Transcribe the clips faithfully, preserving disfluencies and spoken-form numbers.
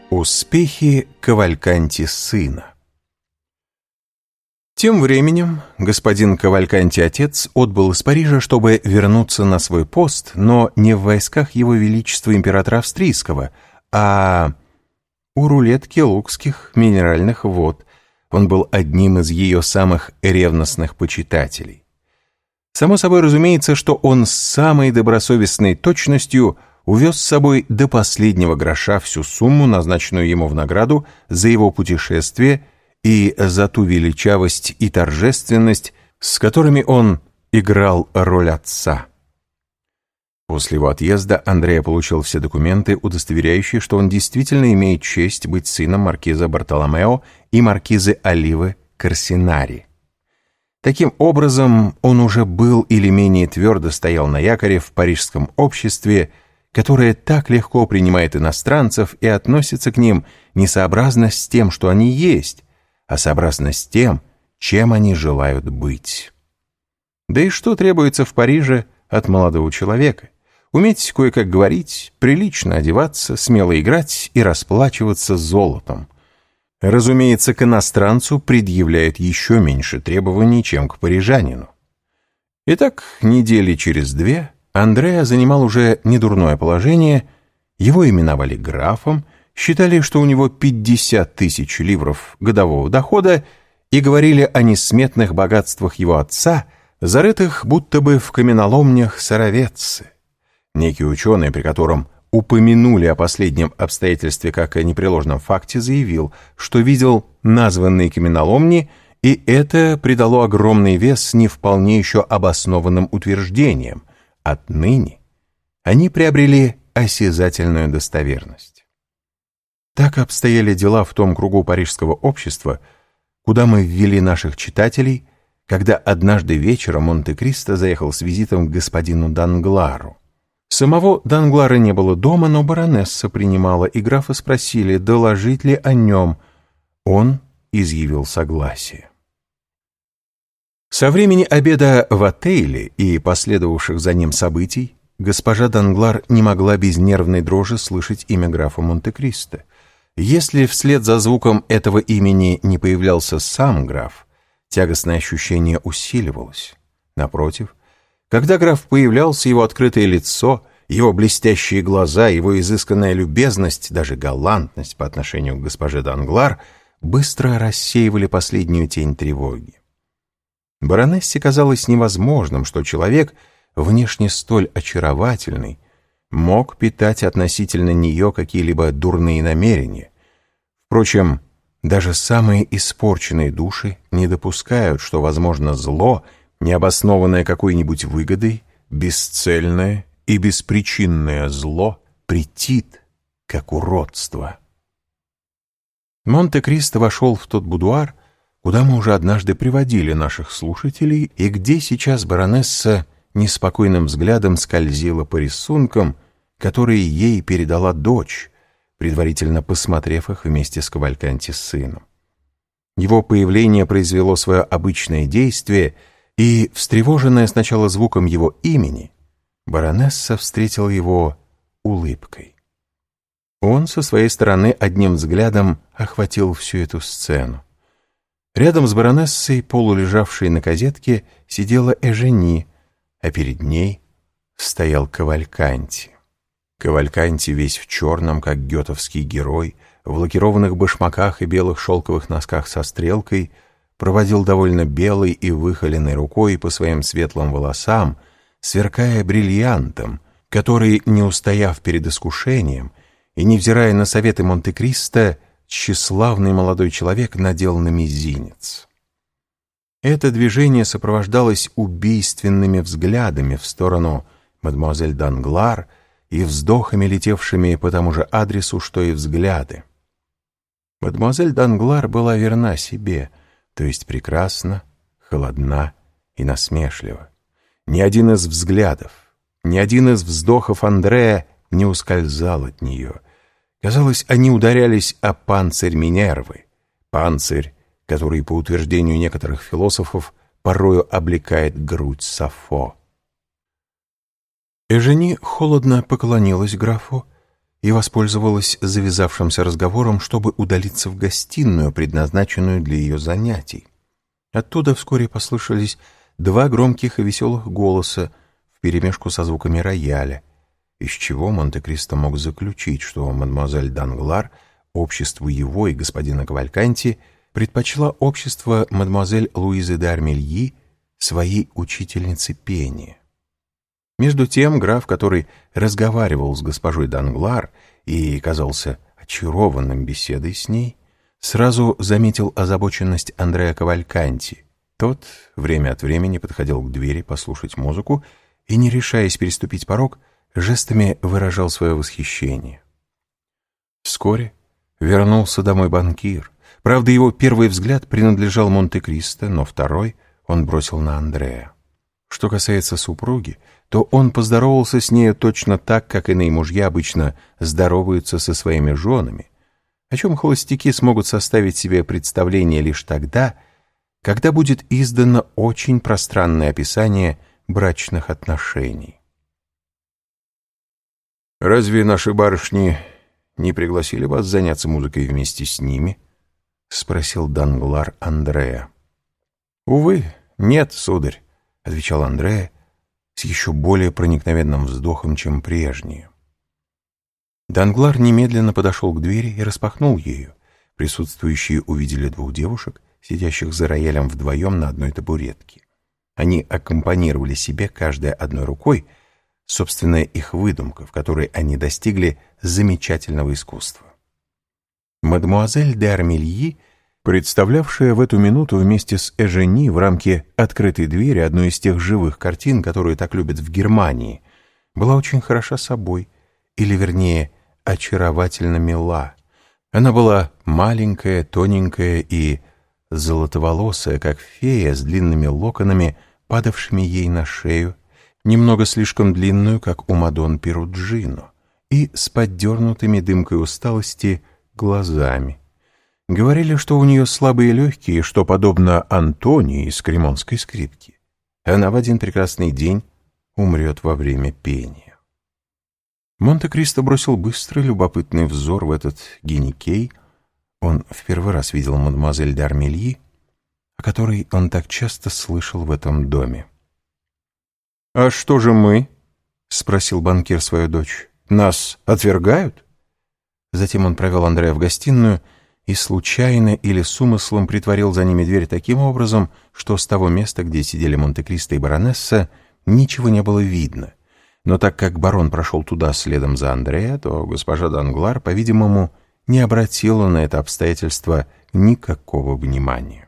Успехи Кавальканти сына. Тем временем господин Кавальканти-отец отбыл из Парижа, чтобы вернуться на свой пост, но не в войсках его величества императора Австрийского, а у рулетки лукских минеральных вод. Он был одним из ее самых ревностных почитателей. Само собой разумеется, что он с самой добросовестной точностью увез с собой до последнего гроша всю сумму, назначенную ему в награду за его путешествие и за ту величавость и торжественность, с которыми он играл роль отца. После его отъезда Андреа получил все документы, удостоверяющие, что он действительно имеет честь быть сыном маркиза Бартоломео и маркизы Оливы Корсинари. Таким образом, он уже был или менее твердо стоял на якоре в парижском обществе, которое так легко принимает иностранцев и относится к ним не сообразно с тем, что они есть, а сообразно с тем, чем они желают быть. Да и что требуется в Париже от молодого человека? Уметь кое-как говорить, прилично одеваться, смело играть и расплачиваться золотом. Разумеется, к иностранцу предъявляет еще меньше требований, чем к парижанину. Итак, недели через две Андреа занимал уже недурное положение, его именовали графом, считали, что у него пятьдесят тысяч ливров годового дохода и говорили о несметных богатствах его отца, зарытых будто бы в каменоломнях Саравецци. Некий ученый, при котором упомянули о последнем обстоятельстве как о непреложном факте, заявил, что видел названные каменоломни, и это придало огромный вес не вполне еще обоснованным утверждениям. Отныне они приобрели осязательную достоверность. Так обстояли дела в том кругу парижского общества, куда мы ввели наших читателей, когда однажды вечером Монте-Кристо заехал с визитом к господину Данглару. Самого Данглара не было дома, но баронесса принимала, и графа спросили, доложить ли о нем. Он изъявил согласие. Со времени обеда в отеле и последовавших за ним событий госпожа Данглар не могла без нервной дрожи слышать имя графа Монте-Кристо. Если вслед за звуком этого имени не появлялся сам граф, тягостное ощущение усиливалось. Напротив, когда граф появлялся, его открытое лицо, его блестящие глаза, его изысканная любезность, даже галантность по отношению к госпоже Данглар быстро рассеивали последнюю тень тревоги. Баронессе казалось невозможным, что человек, внешне столь очаровательный, мог питать относительно нее какие-либо дурные намерения. Впрочем, даже самые испорченные души не допускают, что возможно зло, необоснованное какой-нибудь выгодой, бесцельное и беспричинное зло претит, как уродство. Монте-Кристо вошел в тот будуар, куда мы уже однажды приводили наших слушателей, и где сейчас баронесса неспокойным взглядом скользила по рисункам, которые ей передала дочь, предварительно посмотрев их вместе с Кавальканти сыном. Его появление произвело свое обычное действие, и, встревоженная сначала звуком его имени, баронесса встретила его улыбкой. Он со своей стороны одним взглядом охватил всю эту сцену. Рядом с баронессой, полулежавшей на козетке, сидела Эжени, а перед ней стоял Кавальканти. Кавальканти весь в черном, как гетовский герой, в лакированных башмаках и белых шелковых носках со стрелкой, проводил довольно белой и выхоленной рукой по своим светлым волосам, сверкая бриллиантом, который, не устояв перед искушением и невзирая на советы Монте-Кристо, тщеславный молодой человек надел на мизинец. Это движение сопровождалось убийственными взглядами в сторону мадемуазель Данглар и вздохами, летевшими по тому же адресу, что и взгляды. Мадемуазель Данглар была верна себе, то есть прекрасна, холодна и насмешлива. Ни один из взглядов, ни один из вздохов Андреа не ускользал от нее. Казалось, они ударялись о панцирь Минервы, панцирь, который, по утверждению некоторых философов, порою облекает грудь Сафо. Эжени холодно поклонилась графу и воспользовалась завязавшимся разговором, чтобы удалиться в гостиную, предназначенную для ее занятий. Оттуда вскоре послышались два громких и веселых голоса вперемешку со звуками рояля, из чего Монте-Кристо мог заключить, что мадемуазель Данглар обществу его и господина Кавальканти предпочла общество мадемуазель Луизы де Армильи своей учительницы пения. Между тем граф, который разговаривал с госпожой Данглар и казался очарованным беседой с ней, сразу заметил озабоченность Андреа Кавальканти. Тот время от времени подходил к двери послушать музыку и, не решаясь переступить порог, жестами выражал свое восхищение. Вскоре вернулся домой банкир. Правда, его первый взгляд принадлежал Монте-Кристо, но второй он бросил на Андреа. Что касается супруги, то он поздоровался с нею точно так, как иные мужья обычно здороваются со своими женами, о чем холостяки смогут составить себе представление лишь тогда, когда будет издано очень пространное описание брачных отношений. «Разве наши барышни не пригласили вас заняться музыкой вместе с ними?» — спросил Данглар Андреа. «Увы, нет, сударь», — отвечал Андреа с еще более проникновенным вздохом, чем прежние. Данглар немедленно подошел к двери и распахнул ею. Присутствующие увидели двух девушек, сидящих за роялем вдвоем на одной табуретке. Они аккомпанировали себе каждая одной рукой, собственная их выдумка, в которой они достигли замечательного искусства. Мадемуазель де Армильи, представлявшая в эту минуту вместе с Эжени в рамке открытой двери одну из тех живых картин, которые так любят в Германии, была очень хороша собой, или, вернее, очаровательно мила. Она была маленькая, тоненькая и золотоволосая, как фея, с длинными локонами, падавшими ей на шею, немного слишком длинную, как у Мадон Перуджино, и с поддернутыми дымкой усталости глазами. Говорили, что у нее слабые легкие, что, подобно Антонии из кремонской скрипки, она в один прекрасный день умрет во время пения. Монте-Кристо бросил быстрый, любопытный взор в этот геникей. Он в первый раз видел мадемуазель де Армильи, о которой он так часто слышал в этом доме. «А что же мы?» — спросил банкир свою дочь. «Нас отвергают?» Затем он провел Андреа в гостиную и случайно или с умыслом притворил за ними дверь таким образом, что с того места, где сидели Монте-Кристо и баронесса, ничего не было видно. Но так как барон прошел туда следом за Андреа, то госпожа Данглар, по-видимому, не обратила на это обстоятельство никакого внимания.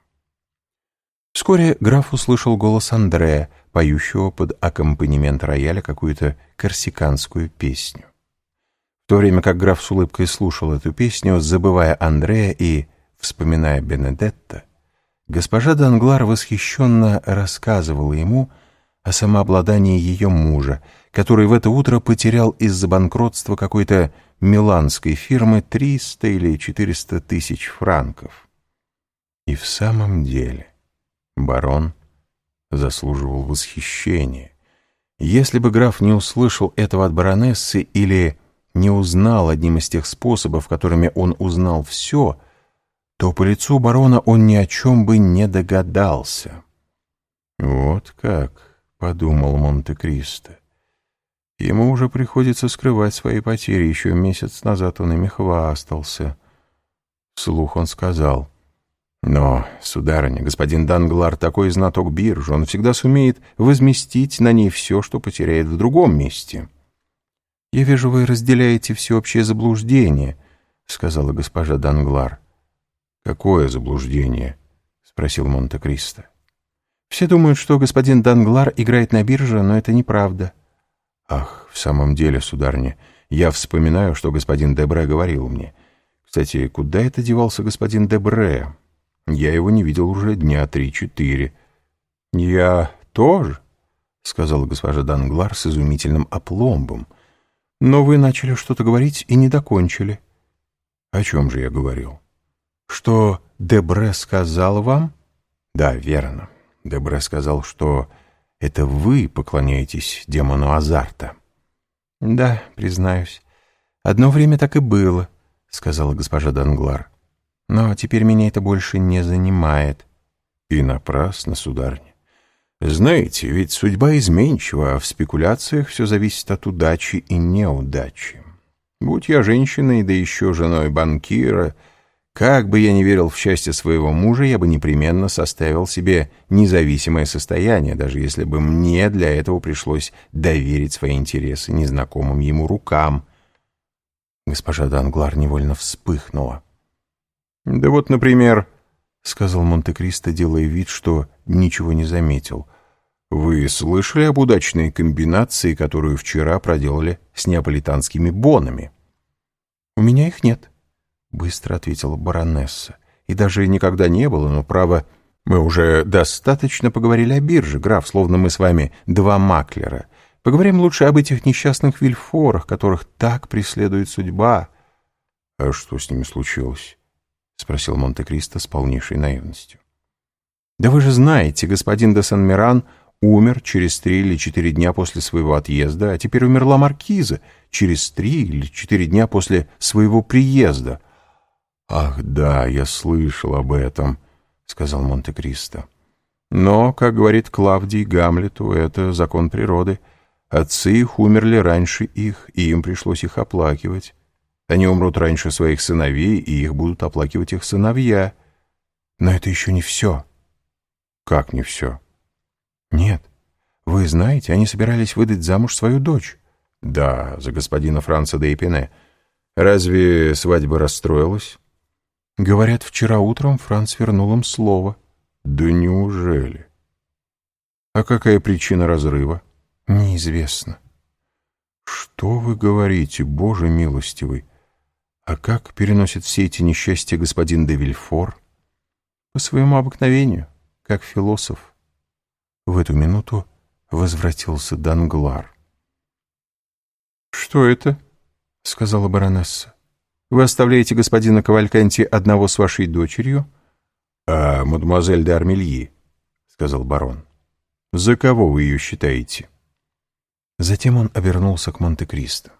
Вскоре граф услышал голос Андреа, поющего под аккомпанемент рояля какую-то корсиканскую песню. В то время как граф с улыбкой слушал эту песню, забывая Андреа и вспоминая Бенедетто, госпожа Данглар восхищенно рассказывала ему о самообладании ее мужа, который в это утро потерял из-за банкротства какой-то миланской фирмы триста или четыреста тысяч франков. И в самом деле барон заслуживал восхищения. Если бы граф не услышал этого от баронессы или не узнал одним из тех способов, которыми он узнал все, то по лицу барона он ни о чем бы не догадался. «Вот как», — подумал Монте-Кристо, — «ему уже приходится скрывать свои потери, еще месяц назад он ими хвастался». Вслух он сказал: «Но, сударыня, господин Данглар такой знаток биржи, он всегда сумеет возместить на ней все, что потеряет в другом месте». «Я вижу, вы разделяете всеобщее заблуждение», — сказала госпожа Данглар. «Какое заблуждение?» — спросил Монте-Кристо. «Все думают, что господин Данглар играет на бирже, но это неправда». «Ах, в самом деле, сударыня, я вспоминаю, что господин Дебре говорил мне. Кстати, куда это девался господин Дебре? Я его не видел уже дня три-четыре». «Я тоже», — сказала госпожа Данглар с изумительным опломбом. «Но вы начали что-то говорить и не докончили». «О чем же я говорил?» «Что Дебре сказал вам?» «Да, верно. Дебре сказал, что это вы поклоняетесь демону азарта». «Да, признаюсь. «Одно время так и было», — сказала госпожа Данглар. «Но теперь меня это больше не занимает». «И напрасно, сударыня. Знаете, ведь судьба изменчива, а в спекуляциях все зависит от удачи и неудачи. Будь я женщиной, да еще женой банкира, как бы я ни верил в счастье своего мужа, я бы непременно составил себе независимое состояние, даже если бы мне для этого пришлось доверить свои интересы незнакомым ему рукам». Госпожа Данглар невольно вспыхнула. «Да вот, например, — сказал Монте-Кристо, делая вид, что ничего не заметил, — вы слышали об удачной комбинации, которую вчера проделали с неаполитанскими бонами?» «У меня их нет», — быстро ответила баронесса. «И даже никогда не было, но, право, мы уже достаточно поговорили о бирже, граф, словно мы с вами два маклера. Поговорим лучше об этих несчастных Вильфорах, которых так преследует судьба». «А что с ними случилось?» — спросил Монте-Кристо с полнейшей наивностью. «Да вы же знаете, господин де Сен-Миран умер через три или четыре дня после своего отъезда, а теперь умерла маркиза через три или четыре дня после своего приезда». «Ах да, я слышал об этом», — сказал Монте-Кристо. «Но, как говорит Клавдий Гамлету, это закон природы. Отцы их умерли раньше их, и им пришлось их оплакивать. Они умрут раньше своих сыновей, и их будут оплакивать их сыновья. Но это еще не все». «Как не все?» «Нет. Вы знаете, они собирались выдать замуж свою дочь». «Да, за господина Франца де Эпине. Разве свадьба расстроилась?» «Говорят, вчера утром Франц вернул им слово». «Да неужели?» «А какая причина разрыва?» «Неизвестно». «Что вы говорите, Боже милостивый? А как переносит все эти несчастья господин де Вильфор?» «По своему обыкновению, как философ». В эту минуту возвратился Данглар. «Что это?» — сказала баронесса. «Вы оставляете господина Кавальканти одного с вашей дочерью?» «А мадемуазель де Армильи», — сказал барон. «За кого вы ее считаете?» Затем он обернулся к Монте-Кристо.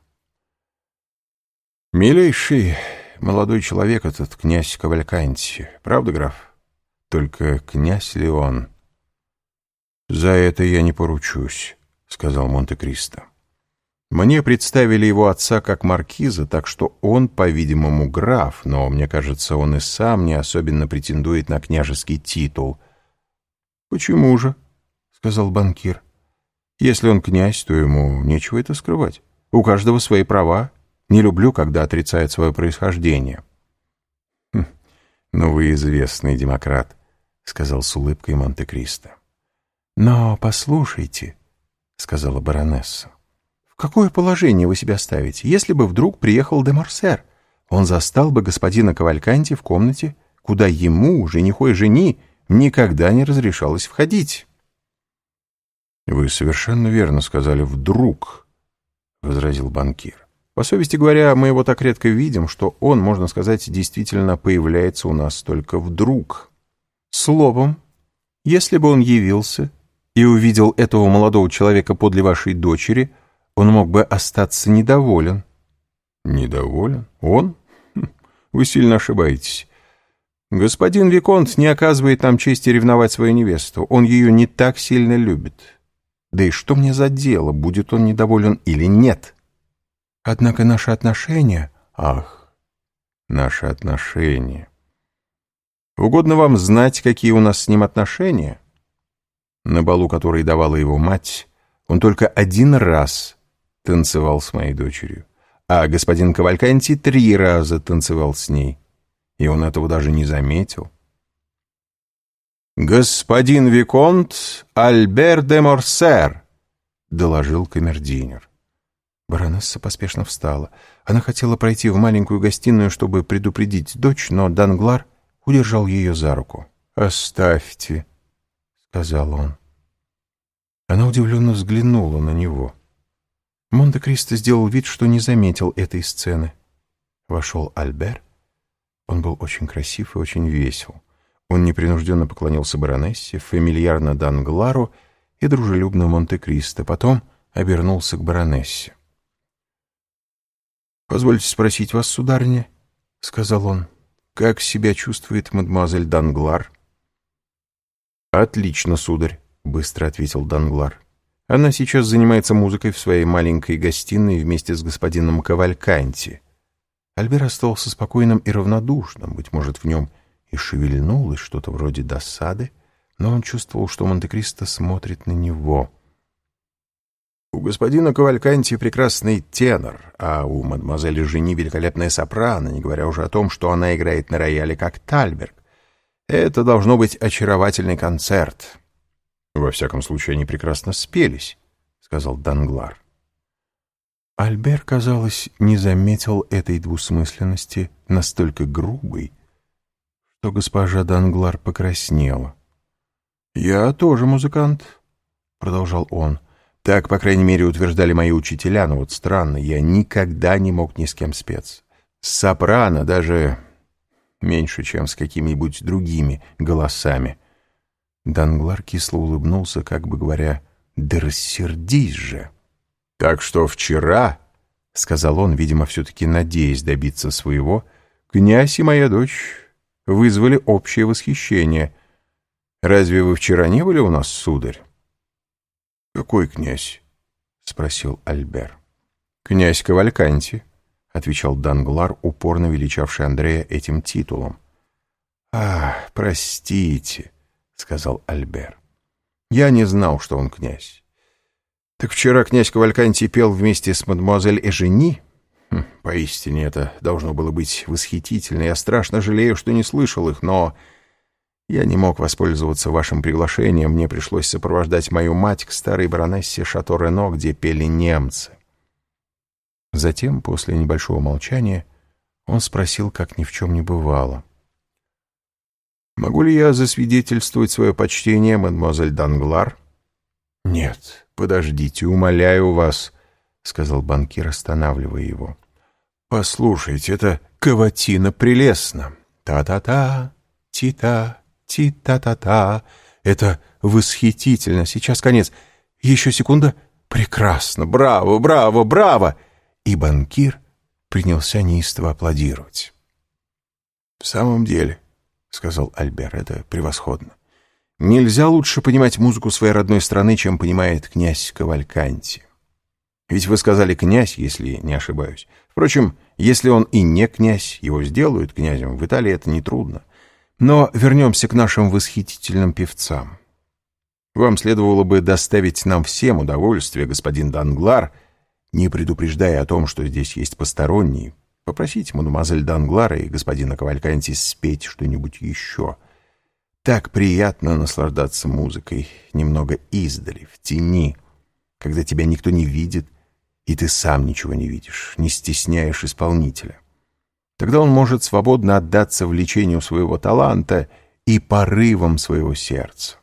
«Милейший молодой человек этот князь Кавальканти, правда, граф? Только князь ли он?» «За это я не поручусь», — сказал Монте-Кристо. «Мне представили его отца как маркиза, так что он, по-видимому, граф, но, мне кажется, он и сам не особенно претендует на княжеский титул». «Почему же?» — сказал банкир. «Если он князь, то ему нечего это скрывать. У каждого свои права. Не люблю, когда отрицает свое происхождение». «Хм, ну вы известный демократ», — сказал с улыбкой Монте-Кристо. «Но послушайте», — сказала баронесса, — «в какое положение вы себя ставите, если бы вдруг приехал де Морсер? Он застал бы господина Кавальканти в комнате, куда ему, жениху и жени, никогда не разрешалось входить». «Вы совершенно верно сказали «вдруг», — возразил банкир. «По совести говоря, мы его так редко видим, что он, можно сказать, действительно появляется у нас только вдруг. Словом, если бы он явился и увидел этого молодого человека подле вашей дочери, он мог бы остаться недоволен». «Недоволен? Он? Хм, вы сильно ошибаетесь. Господин Виконт не оказывает нам чести ревновать свою невесту. Он ее не так сильно любит. Да и что мне за дело, будет он недоволен или нет? Однако наши отношения... Ах, наши отношения. Угодно вам знать, какие у нас с ним отношения? На балу, который давала его мать, он только один раз танцевал с моей дочерью, а господин Кавальканти три раза танцевал с ней, и он этого даже не заметил. «Господин Виконт Альбер де Морсер», — доложил камердинер. Баронесса поспешно встала. Она хотела пройти в маленькую гостиную, чтобы предупредить дочь, но Данглар удержал ее за руку. «Оставьте», — сказал он. Она удивленно взглянула на него. Монте-Кристо сделал вид, что не заметил этой сцены. Вошел Альбер. Он был очень красив и очень весел. Он непринужденно поклонился баронессе, фамильярно Данглару и дружелюбно Монте-Кристо, потом обернулся к баронессе. «Позвольте спросить вас, сударыня», — сказал он, — «как себя чувствует мадемуазель Данглар?» «Отлично, сударь», — быстро ответил Данглар. «Она сейчас занимается музыкой в своей маленькой гостиной вместе с господином Кавальканти». Альбер остался спокойным и равнодушным, быть может, в нем и шевельнулось что-то вроде досады, но он чувствовал, что Монте-Кристо смотрит на него. «У господина Кавальканти прекрасный тенор, а у мадемуазели Жени великолепная сопрано, не говоря уже о том, что она играет на рояле как Тальберг. Это должно быть очаровательный концерт». «Во всяком случае, они прекрасно спелись», — сказал Данглар. Альбер, казалось, не заметил этой двусмысленности настолько грубой, что госпожа Данглар покраснела. «Я тоже музыкант», — продолжал он. «Так, по крайней мере, утверждали мои учителя, но вот странно, я никогда не мог ни с кем спеться. С сопрано даже меньше, чем с какими-нибудь другими голосами». Данглар кисло улыбнулся, как бы говоря, «Да рассердись же!» «Так что вчера, — сказал он, видимо, все-таки надеясь добиться своего, — князь и моя дочь вызвали общее восхищение. Разве вы вчера не были у нас, сударь?» «Какой князь?» — спросил Альбер. «Князь Кавальканти», — отвечал Данглар, упорно величавший Андрея этим титулом. «Ах, простите», — сказал Альбер. «Я не знал, что он князь. Так вчера князь Кавальканти пел вместе с мадемуазель Эжени? Хм, поистине это должно было быть восхитительно. Я страшно жалею, что не слышал их, но я не мог воспользоваться вашим приглашением. Мне пришлось сопровождать мою мать к старой баронессе Шато-Рено, где пели немцы». Затем, после небольшого молчания, он спросил, как ни в чем не бывало: «Могу ли я засвидетельствовать свое почтение, мадемуазель Данглар?» «Нет, подождите, умоляю вас», — сказал банкир, останавливая его. «Послушайте, это каватина прелестно. Та-та-та, ти-та, ти-та-та-та. Это восхитительно. Сейчас конец. Еще секунда. Прекрасно. Браво, браво, браво!» И банкир принялся неистово аплодировать. «В самом деле, — сказал Альбер, — это превосходно. Нельзя лучше понимать музыку своей родной страны, чем понимает князь Кавальканти. Ведь вы сказали «князь», если не ошибаюсь. Впрочем, если он и не князь, его сделают князем. В Италии это нетрудно. Но вернемся к нашим восхитительным певцам. Вам следовало бы доставить нам всем удовольствие, господин Данглар, не предупреждая о том, что здесь есть посторонние. Попросите мадемуазель Данглара и господина Кавальканти спеть что-нибудь еще. Так приятно наслаждаться музыкой немного издали, в тени, когда тебя никто не видит, и ты сам ничего не видишь, не стесняешь исполнителя. Тогда он может свободно отдаться влечению своего таланта и порывам своего сердца».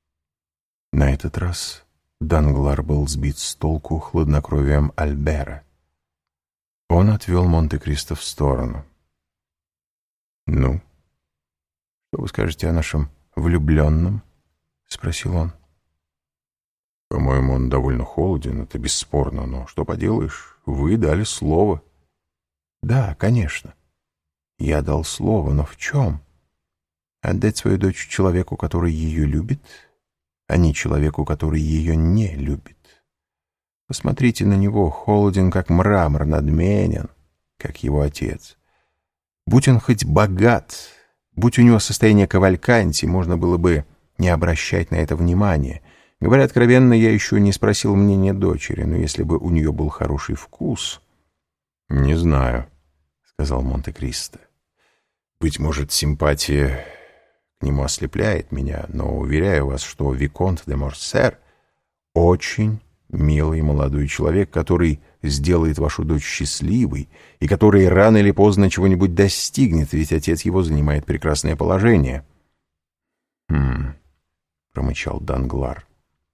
На этот раз Данглар был сбит с толку хладнокровием Альбера. Он отвел Монте-Кристо в сторону. «Ну, что вы скажете о нашем влюбленном?» — спросил он. «По-моему, он довольно холоден, это бесспорно, но что поделаешь, вы дали слово». «Да, конечно. Я дал слово, но в чем? Отдать свою дочь человеку, который ее любит, а не человеку, который ее не любит. Посмотрите на него, холоден, как мрамор, надменен, как его отец. Будь он хоть богат, будь у него состояние Кавальканти, можно было бы не обращать на это внимания. Говоря откровенно, я еще не спросил мнения дочери, но если бы у нее был хороший вкус...» «Не знаю», — сказал Монте-Кристо. «Быть может, симпатия к нему ослепляет меня, но уверяю вас, что виконт де Морсер очень милый молодой человек, который сделает вашу дочь счастливой и который рано или поздно чего-нибудь достигнет, ведь отец его занимает прекрасное положение». «Хм...» — промычал Данглар.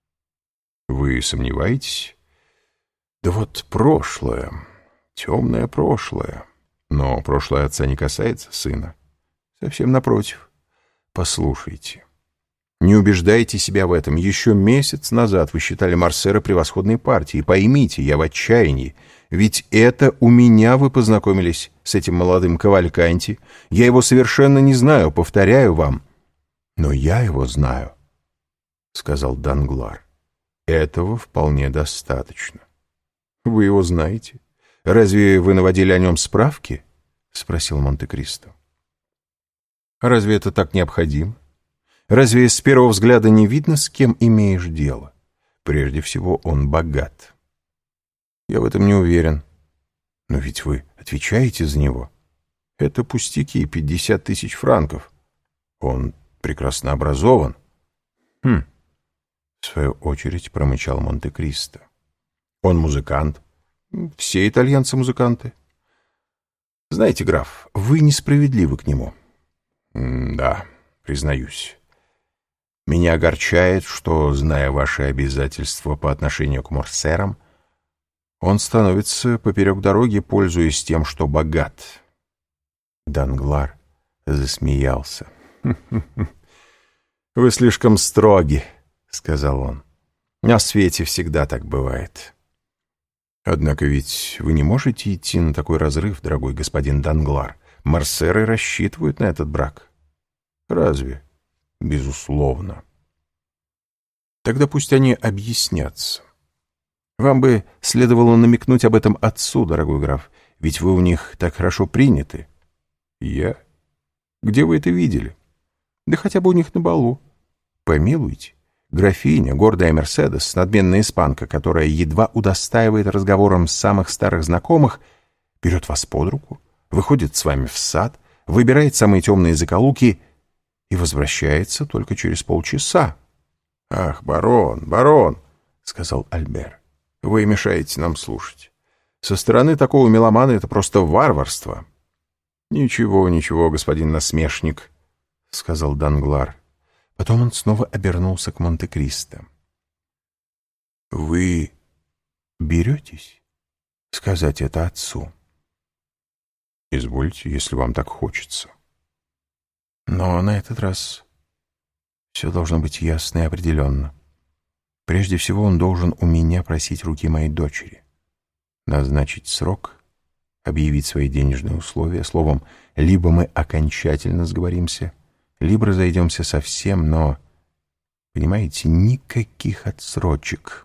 «Вы сомневаетесь?» «Да вот прошлое, темное прошлое. Но прошлое отца не касается сына. Совсем напротив. Послушайте. Не убеждайте себя в этом. Еще месяц назад вы считали Морсера превосходной партией. Поймите, я в отчаянии. Ведь это у меня вы познакомились с этим молодым Кавальканти. Я его совершенно не знаю, повторяю вам. Но я его знаю, — сказал Данглар. Этого вполне достаточно. Вы его знаете? Разве вы наводили о нем справки? — спросил Монте-Кристо. Разве это так необходимо? Разве с первого взгляда не видно, с кем имеешь дело? Прежде всего, он богат. Я в этом не уверен. Но ведь вы отвечаете за него. Это пустяки, пятьдесят тысяч франков. Он прекрасно образован. Хм. В свою очередь промычал Монте-Кристо. Он музыкант. Все итальянцы музыканты. Знаете, граф, вы несправедливы к нему. М да, признаюсь. Меня огорчает, что, зная ваши обязательства по отношению к Морсерам, он становится поперек дороги, пользуясь тем, что богат. Данглар засмеялся. «Вы слишком строги», — сказал он. «На свете всегда так бывает». «Однако ведь вы не можете идти на такой разрыв, дорогой господин Данглар. Морсеры рассчитывают на этот брак». «Разве?» «Безусловно». «Тогда пусть они объяснятся. Вам бы следовало намекнуть об этом отцу, дорогой граф, ведь вы у них так хорошо приняты». «Я? Где вы это видели?» «Да хотя бы у них на балу». «Помилуйте, графиня, гордая Мерседес, надменная испанка, которая едва удостаивает разговором самых старых знакомых, берет вас под руку, выходит с вами в сад, выбирает самые темные закоулки и возвращается только через полчаса». «Ах, барон, барон», — сказал Альбер, — «вы мешаете нам слушать. Со стороны такого меломана это просто варварство». «Ничего, ничего, господин насмешник», — сказал Данглар. Потом он снова обернулся к Монте-Кристо. «Вы беретесь сказать это отцу?» «Извольте, если вам так хочется». «Но на этот раз все должно быть ясно и определенно. Прежде всего он должен у меня просить руки моей дочери, назначить срок, объявить свои денежные условия. Словом, либо мы окончательно сговоримся, либо разойдемся совсем, но, понимаете, никаких отсрочек».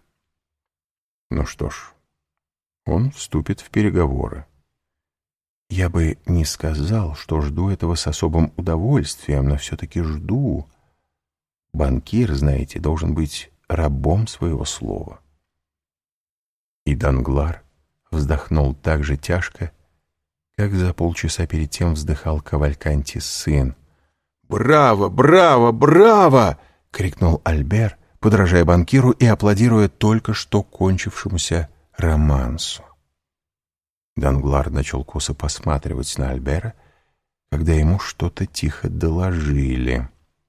Ну что ж, он вступит в переговоры. Я бы не сказал, что жду этого с особым удовольствием, но все-таки жду. Банкир, знаете, должен быть рабом своего слова. И Данглар вздохнул так же тяжко, как за полчаса перед тем вздыхал Кавальканти сын. «Браво! Браво! Браво!» — крикнул Альбер, подражая банкиру и аплодируя только что кончившемуся романсу. Данглар начал косо посматривать на Альбера, когда ему что-то тихо доложили.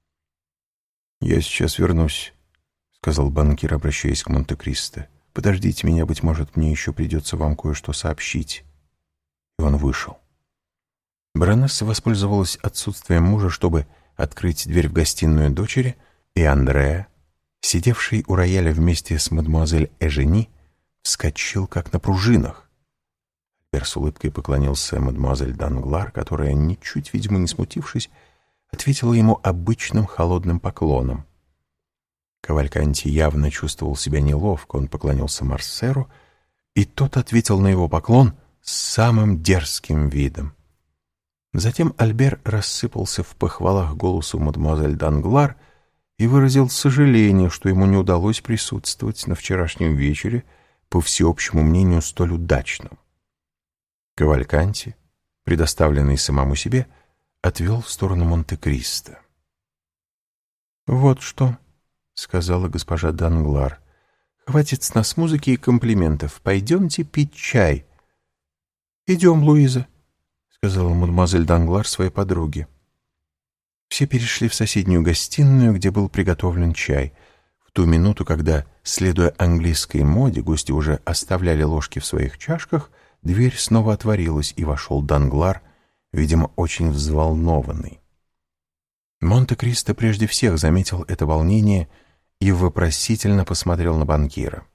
«Я сейчас вернусь», — сказал банкир, обращаясь к Монте-Кристо. «Подождите меня, быть может, мне еще придется вам кое-что сообщить». И он вышел. Баронесса воспользовалась отсутствием мужа, чтобы открыть дверь в гостиную дочери, и Андреа, сидевший у рояля вместе с мадемуазель Эжени, вскочил как на пружинах. Альбер с улыбкой поклонился мадемуазель Данглар, которая, ничуть, видимо, не смутившись, ответила ему обычным холодным поклоном. Кавальканти явно чувствовал себя неловко, он поклонился Морсеру, и тот ответил на его поклон с самым дерзким видом. Затем Альбер рассыпался в похвалах голосу мадемуазель Данглар и выразил сожаление, что ему не удалось присутствовать на вчерашнем вечере, по всеобщему мнению, столь удачном. Кавальканти, предоставленный самому себе, отвел в сторону Монте-Кристо. «Вот что», — сказала госпожа Данглар, — «хватит с нас музыки и комплиментов. Пойдемте пить чай». «Идем, Луиза», — сказала мадемуазель Данглар своей подруге. Все перешли в соседнюю гостиную, где был приготовлен чай. В ту минуту, когда, следуя английской моде, гости уже оставляли ложки в своих чашках, дверь снова отворилась, и вошел Данглар, видимо, очень взволнованный. Монте-Кристо прежде всех заметил это волнение и вопросительно посмотрел на банкира.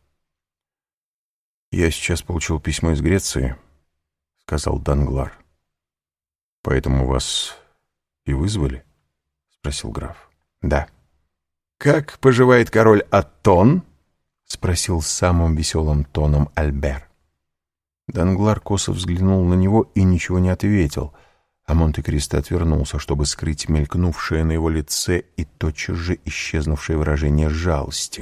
«Я сейчас получил письмо из Греции», — сказал Данглар. «Поэтому вас и вызвали?» — спросил граф. «Да». «Как поживает король Аттон?» — спросил самым веселым тоном Альбер. Данглар косо взглянул на него и ничего не ответил, а Монте-Кристо отвернулся, чтобы скрыть мелькнувшее на его лице и тотчас же исчезнувшее выражение жалости.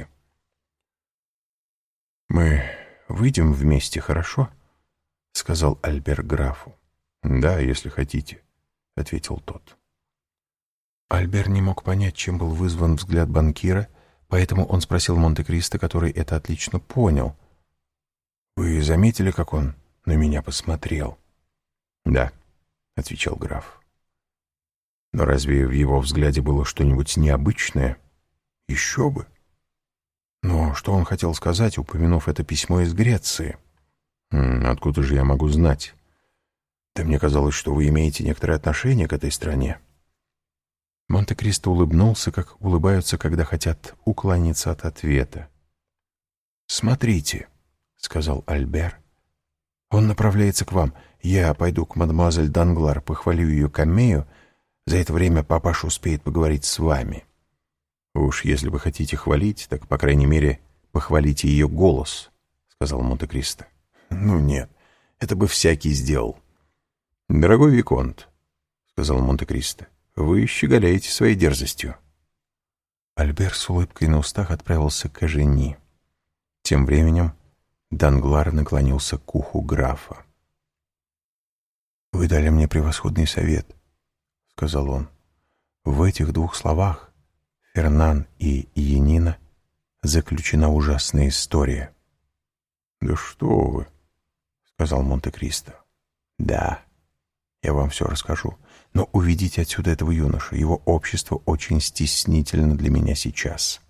«Мы выйдем вместе, хорошо?» — сказал Альбер графу. «Да, если хотите», — ответил тот. Альбер не мог понять, чем был вызван взгляд банкира, поэтому он спросил Монте-Кристо, который это отлично понял. «Вы заметили, как он на меня посмотрел?» «Да», — отвечал граф. «Но разве в его взгляде было что-нибудь необычное?» «Еще бы!» «Но что он хотел сказать, упомянув это письмо из Греции?» «Откуда же я могу знать? Да мне казалось, что вы имеете некоторое отношение к этой стране». Монте-Кристо улыбнулся, как улыбаются, когда хотят уклониться от ответа. «Смотрите», — сказал Альбер. «Он направляется к вам. Я пойду к мадемуазель Данглар, похвалю ее камею. За это время папаша успеет поговорить с вами». «Уж если вы хотите хвалить, так, по крайней мере, похвалите ее голос», — сказал Монте-Кристо. «Ну нет, это бы всякий сделал». «Дорогой виконт», — сказал Монте-Кристо, — «вы щеголяете своей дерзостью». Альбер с улыбкой на устах отправился к Эжени. Тем временем Данглар наклонился к уху графа. «Вы дали мне превосходный совет», — сказал он. «В этих двух словах, Фернан и Янина, заключена ужасная история». «Да что вы», — сказал Монте-Кристо. «Да, я вам все расскажу. Но уведите отсюда этого юношу. Его общество очень стеснительно для меня сейчас».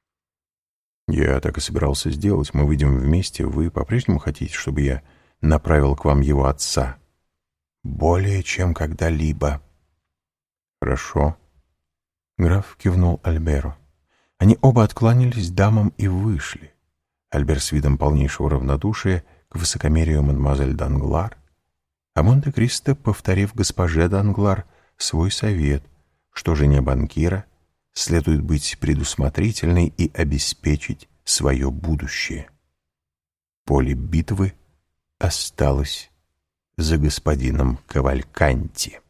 «Я так и собирался сделать. Мы выйдем вместе. Вы по-прежнему хотите, чтобы я направил к вам его отца?» «Более чем когда-либо». «Хорошо». Граф кивнул Альберу. Они оба откланялись дамам и вышли. Альбер с видом полнейшего равнодушия к высокомерию мадемуазель Данглар, а Монте-Кристо, повторив госпоже Данглар свой совет, что жене банкира следует быть предусмотрительной и обеспечить свое будущее. Поле битвы осталось за господином Кавальканти.